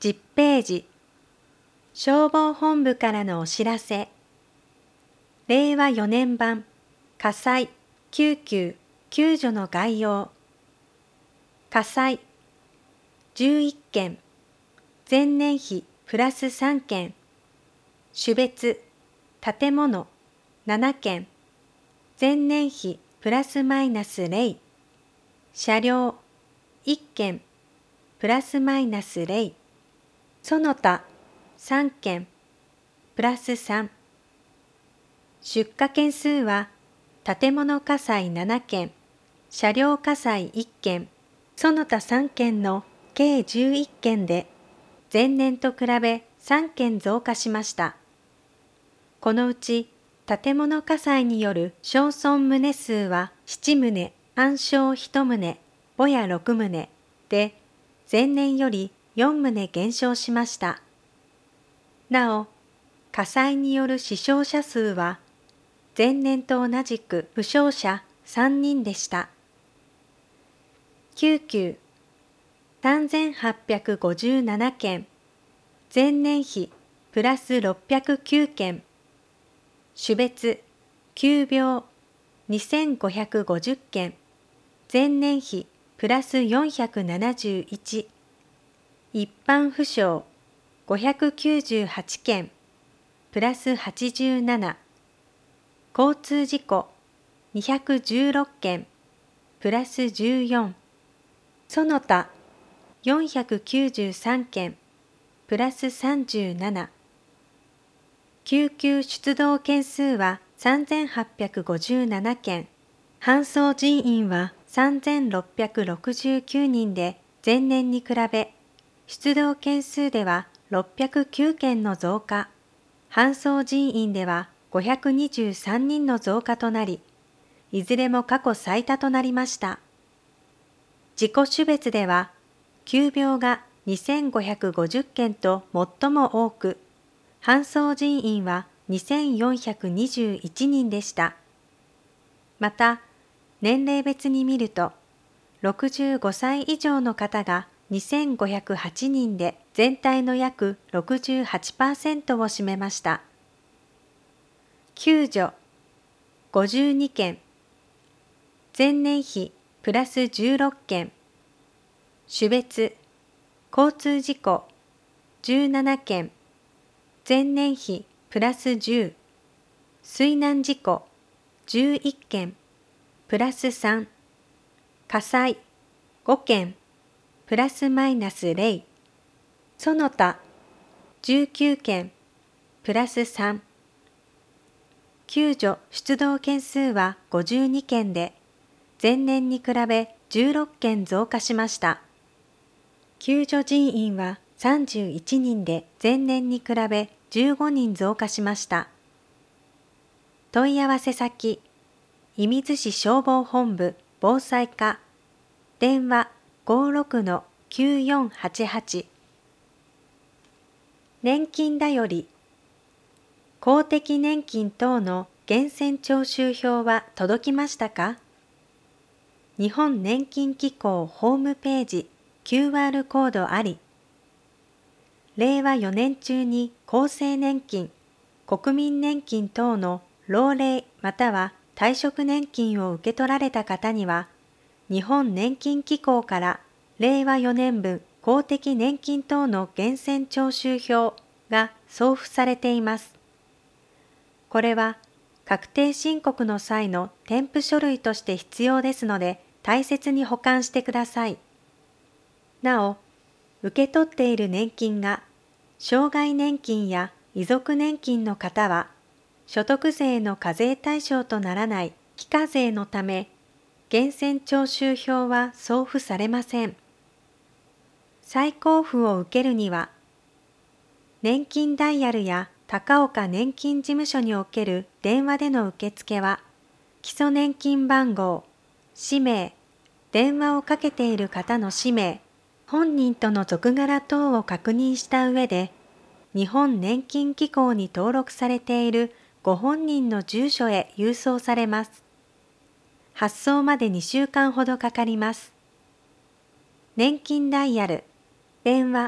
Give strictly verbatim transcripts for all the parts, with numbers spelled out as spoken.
じゅっページ、消防本部からのお知らせ。れいわよねん版火災、救急、救助の概要。火災、じゅういっけん、前年比プラスさんけん。種別、建物、ななけん、前年比プラスマイナスゼロ。車両、いっけん、プラスマイナスゼロ。その他、さんけん、プラスさん。出火件数は、建物火災ななけん、車両火災いっけん、その他さんけんの計じゅういっけんで、前年と比べさんけん増加しました。このうち、建物火災による焼損棟数はなな棟、半焼いち棟、ぼやろく棟で、前年よりよん棟減少しました。なお、火災による死傷者数は、前年と同じく負傷者さんにんでした。救急、さんぜんはっぴゃくごじゅうななけん、前年比プラスろっぴゃくきゅうけん。種別、急病、にせんごひゃくごじゅっけん、前年比プラスよんひゃくななじゅういち。一般負傷、ごひゃくきゅうじゅうはちけん、プラスはちじゅうなな。交通事故、にひゃくじゅうろっけん、プラスじゅうよん。その他、よんひゃくきゅうじゅうさんけん、プラスさんじゅうなな。救急出動件数はさんぜんはっぴゃくごじゅうななけん、搬送人員はさんぜんろっぴゃくろくじゅうきゅうにんで前年に比べ、出動件数ではろっぴゃくきゅうけんの増加、搬送人員ではごひゃくにじゅうさんにんの増加となり、いずれも過去最多となりました。事故種別では、急病がにせんごひゃくごじゅっけんと最も多く、搬送人員はにせんよんひゃくにじゅういちにんでした。また、年齢別に見ると、ろくじゅうごさい以上の方がにせんごひゃくはちにんで全体の約 ろくじゅうはちパーセント を占めました。救助、ごじゅうにけん、前年比プラスじゅうろっけん、種別、交通事故、じゅうななけん、前年比プラスじゅう、水難事故、じゅういっけん、プラスさん、火災、ごけん、プラスマイナスゼロ、その他、じゅうきゅうけん、プラスさん。救助出動件数はごじゅうにけんで、前年に比べじゅうろっけん増加しました。救助人員はさんじゅういちにんで前年に比べじゅうごにん増加しました。問い合わせ先、射水市消防本部防災課、電話 ごーろくのきゅうよんはちはち。年金だより、公的年金等の源泉徴収票は届きましたか？日本年金機構ホームページ キューアール コードあり。れいわよねん中に厚生年金、国民年金等の老齢または退職年金を受け取られた方には、日本年金機構かられいわよねんぶん公的年金等の源泉徴収票が送付されています。これは確定申告の際の添付書類として必要ですので、大切に保管してください。なお、受け取っている年金が障害年金や遺族年金の方は、所得税の課税対象とならない非課税のため、源泉徴収票は送付されません。再交付を受けるには、年金ダイヤルや高岡年金事務所における電話での受付は、基礎年金番号、氏名、電話をかけている方の氏名、本人との続柄等を確認した上で、日本年金機構に登録されているご本人の住所へ郵送されます。発送までにしゅうかんほどかかります。年金ダイヤル、電話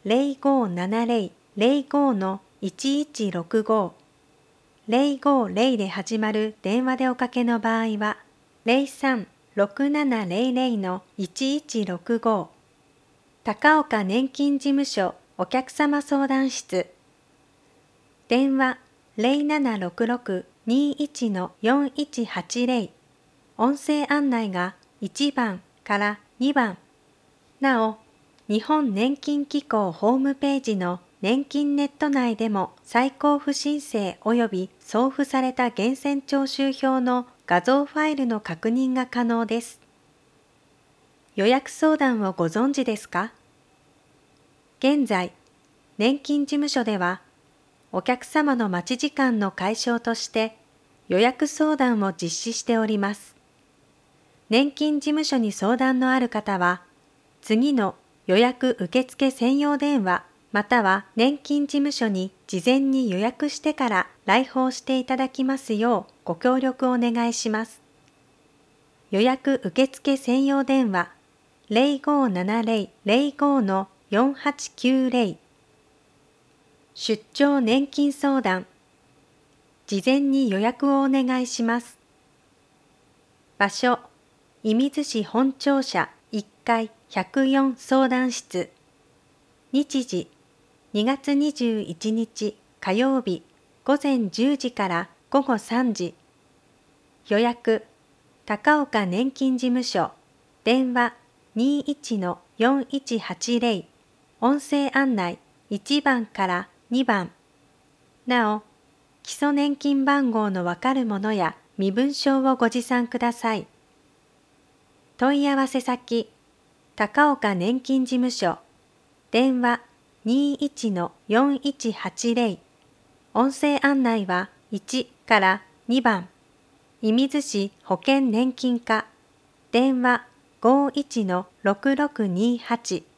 ゼロごーななゼロゼロごのいちいちろくご、ゼロごゼロで始まる電話でおかけの場合は、ゼロさんろくななゼロゼロのいちいちろくご、高岡年金事務所お客様相談室、電話ゼロななろくろくにいちのよんいちはちゼロ、音声案内がいちばんからにばん。なお、日本年金機構ホームページの年金ネット内でも再交付申請及び送付された源泉徴収票の画像ファイルの確認が可能です。予約相談をご存知ですか？現在、年金事務所では、お客様の待ち時間の解消として予約相談を実施しております。年金事務所に相談のある方は、次の予約受付専用電話または年金事務所に事前に予約してから来訪していただきますようご協力をお願いします。予約受付専用電話ゼロごーななゼロゼロごのよんはちきゅうゼロ、出張年金相談、事前に予約をお願いします。場所、射水市本庁舎いっかいひゃくよん相談室。日時、にがつにじゅういちにち火曜日午前じゅうじから午後さんじ。予約、高岡年金事務所、電話にいちのよんいちはちゼロ、音声案内いちばんからにばん。なお、基礎年金番号のわかるものや身分証をご持参ください。問い合わせ先、高岡年金事務所、電話にいちのよんいちはちゼロ、音声案内はいちからにばん、射水市保険年金課、電話ごいちのろくろくにはち、